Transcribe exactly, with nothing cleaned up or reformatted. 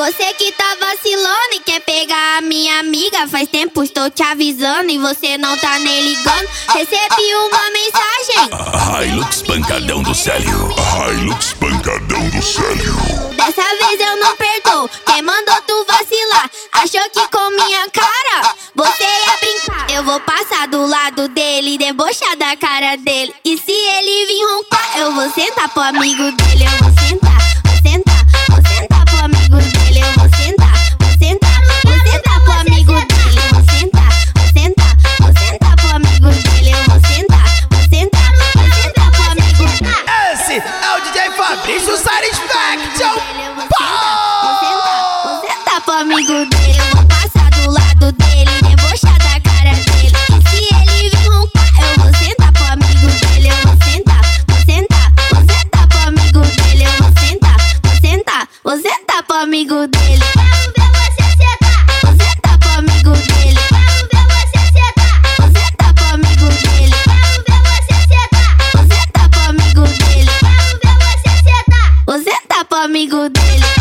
Você que tá vacilando e quer pegar a minha amiga, faz tempo estou te avisando e você não tá nem ligando. Recebi uma mensagem. Hilux pancadão do Célio. Hilux pancadão do Célio. Dessa vez eu não perdoo. Quem mandou tu vacilar? Achou que com minha cara você ia brincar? Eu vou passar do lado dele, debochar da cara dele. E se ele vir roncar, eu vou sentar pro amigo dele. Eu vou sentar, vou sentar, vou sentar pro amigo dele. Eu vou sentar, vou sentar, vou sentar pro amigo dele. Eu vou sentar, vou sentar, vou sentar pro amigo dele. Eu vou sentar, vou sentar, vou sentar pro amigo dele. Esse é o D J Fabrício Satisfaction. Vou sentar, vou sentar pro amigo dele. Eu vou passar do lado dele, debochar da cara dele. E se ele vir roncar, eu vou sentar pro amigo dele. Eu vou sentar, vou sentar, vou sentar pro amigo dele. Eu vou sentar, vou sentar, vou sentar pro amigo dele. Vamos ver você sentar. Vou sentar pro amigo dele. Vamos ver você sentar. Vou sentar pro amigo dele. Vamos ver você sentar. Vou sentar pro amigo dele. Vamos ver você sentar. Vou sentar pro amigo dele.